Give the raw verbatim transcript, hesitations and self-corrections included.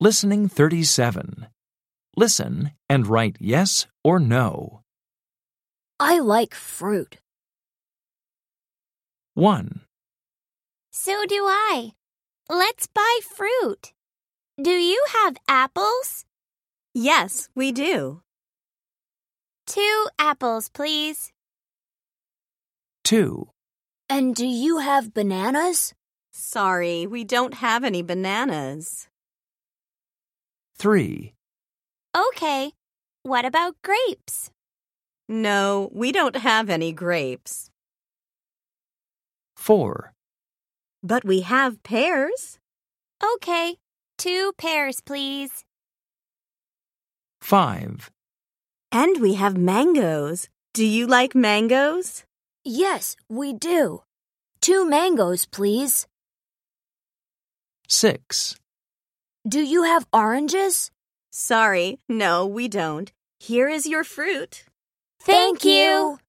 Listening thirty-seven. Listen and write yes or no. I like fruit. one, So do I. Let's buy fruit. Do you have apples? Yes, we do. Two apples, please. two, And do you have bananas? Sorry, we don't have any bananas. three, Okay. What about grapes? No, we don't have any grapes. four, But we have pears. Okay. Two pears, please. five, And we have mangoes. Do you like mangoes? Yes, we do. Two mangoes, please. six, Do you have oranges? Sorry, no, we don't. Here is your fruit. Thank you.